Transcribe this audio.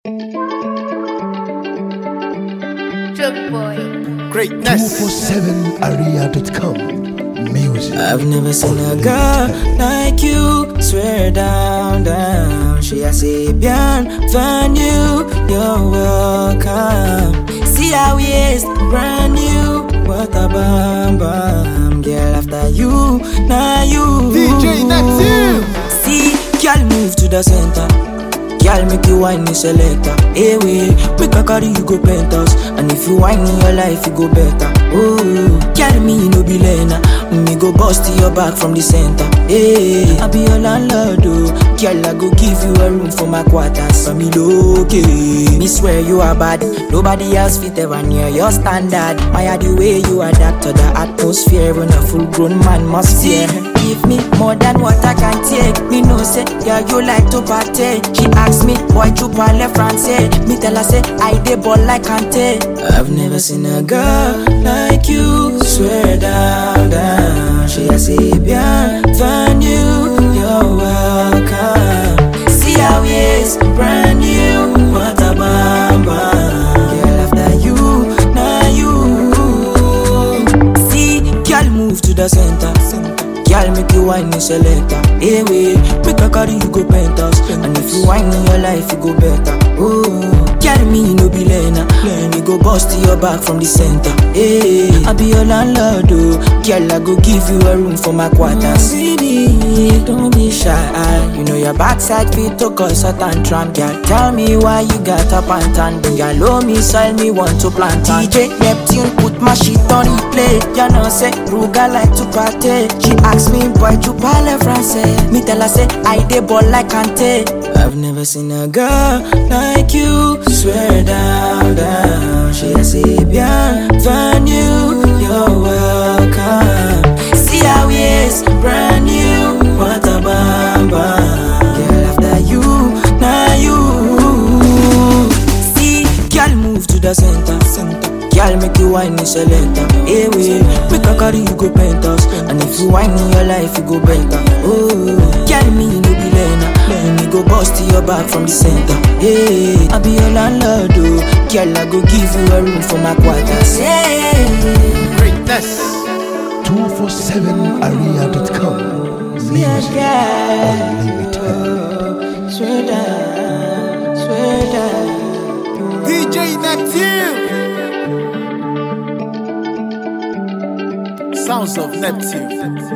Drug boy. Greatness. 247area.com Music. I've never seen a girl like you. Swear down, down. She a Sabian, find you. You're welcome. See how he is, brand new. What a bam bam, girl. After you, now you. DJ Neptune. See, girl, move to the center. Girl, make you whine me selector. Hey, wait, make a carry you go penthouse. And if you whine in your life, you go better. Oh, girl, me no be lena. Me go bust your back from the center. Hey, I be your landlord, oh. Girl, I go give you a room for my quarters. For me, okay. Me swear you are bad. Nobody else fit ever near your standard. My the way you adapt to the atmosphere when a full-grown man must fear. Give me more than what I can take. Me no say, yeah, you like to party. She ask me, why you parle français? Me tell her say, I dey ball like Kante. I've never seen a girl like you. Swear down, down. She a Sabian, find you. You're welcome. See how he is, brand new. What a bam bam. Girl, after you, now you. See, girl, move to the center. Girl, make you whine me selector. Hey, wait, make a carry you go penthouse. And if you whine in your life, you go better. Oh, girl, me no be lena. Me go bust your back from the center. Hey, I be your landlord, oh. Girl, I go give you a room for my quarters. Baby, don't be shy. You know your backside fit to cause a tantrum. Girl, tell me why you got up and tan. Girl, low me, soil me, want to plant. DJ Neptune, put my shit on replay. You know, say, Ruga like to party. She asked me, boy, you parle français. Me tell her, say, I dey ball like Kante. I've never seen a girl like you. Swear down, down. She a Sabian, find you. You're welcome. See how he is, brand new. What a bam bam. Girl, after you, now you. See, girl, move to the center. Girl, make you whine me selector. Hey, wait, make a carry you go penthouse. And if you whine in your life, you go better. Oh, girl, me no be lena. Me go bust your back from the center. Hey, I be your landlord, oh. Girl, I go give you a room for my quarters. Hey, Greatness. 247area.com Music Unlimited. Swear down, swear down. DJ Neptune. Sounds of Neptune.